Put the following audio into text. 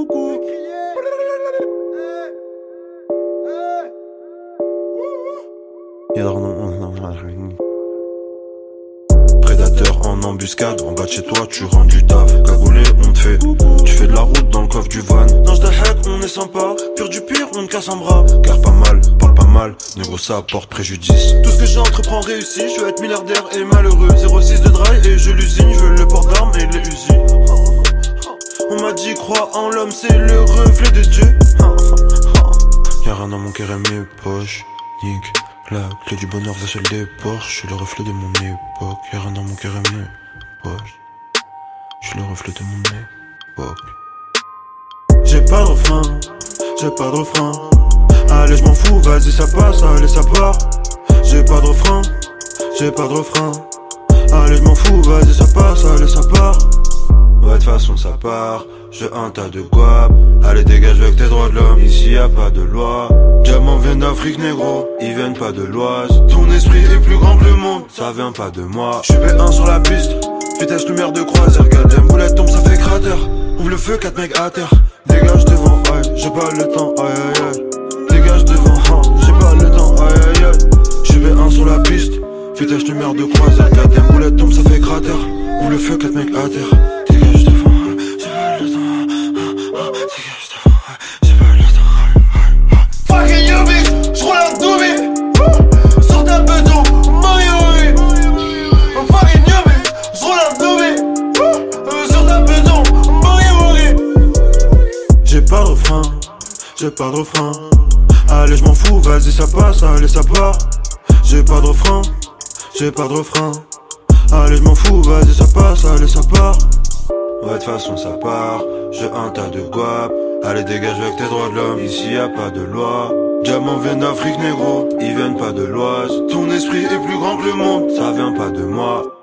coucou. Prédateur en embuscade, en bas de chez toi tu rends du taf. Cagoulé on te fait, tu fais de la route dans le coffre du van. Dans ce hack on est sympa, pur du pire on te casse un bras. Car pas mal, parle pas mal, négro ça apporte préjudice. Tout ce que j'entreprends réussit, je veux être milliardaire et malheureux. 06 de drive et je l'usine, je veux le port d'armes et les usines. On m'a dit crois en l'homme, c'est le reflet de Dieu. Y'a rien dans mon cœur et mes poches, nique. La clé du bonheur, c'est celle des Porsche. Je suis le reflet de mon époque. Y'a rien dans mon cœur et mes poches. Je suis le reflet de mon époque. J'ai pas de refrain, j'ai pas de refrain. Allez, je m'en fous, vas-y, ça passe, allez, ça part. J'ai pas de refrain, j'ai pas de refrain. Allez, je m'en fous, vas-y, ça passe, allez, ça part. Ouais, de toute façon, ça part. Je un tas de guap. Allez, dégage avec tes droits de l'homme. Ici y a pas de loi. Diamants viennent d'Afrique, négro. Ils viennent pas de l'Oise. Ton esprit est plus grand que le monde. Ça vient pas de moi. J'suis B1 sur la piste. Vitesse lumière de croisière. Gadem, boulette tombe, ça fait cratère. Ouvre le feu, 4 mecs à terre. Dégage devant, ouais. J'ai pas le temps, aïe aïe aïe. Dégage devant, j'ai pas le temps, aïe aïe aïe. J'suis B1 sur la piste. Vitesse lumière de croisière. Gadem, boulette tombe, ça fait cratère. Ouvre le feu, 4 mecs à terre. Dégage devant, j'ai pas le temps. Dégage devant, j'ai pas le temps. Fucking you bitch, j'roule un doobie. Sur ta beton, Mario. Fucking you bitch, j'roule un doobie. Sur ta beton, Mario. J'ai pas de refrain, j'ai pas de refrain. Allez, je m'en fous, vas-y, ça passe, allez, ça part. J'ai pas de refrain, j'ai pas de refrain. Allez, je m'en fous, vas-y, ça passe, allez, ça part. Ouais, de toute façon, ça part. J'ai un tas de guap. Allez, dégage avec tes droits de l'homme. Ici y a pas de loi. Diamants viennent d'Afrique, négro. Ils viennent pas de l'Oise. Ton esprit est plus grand que le monde. Ça vient pas de moi.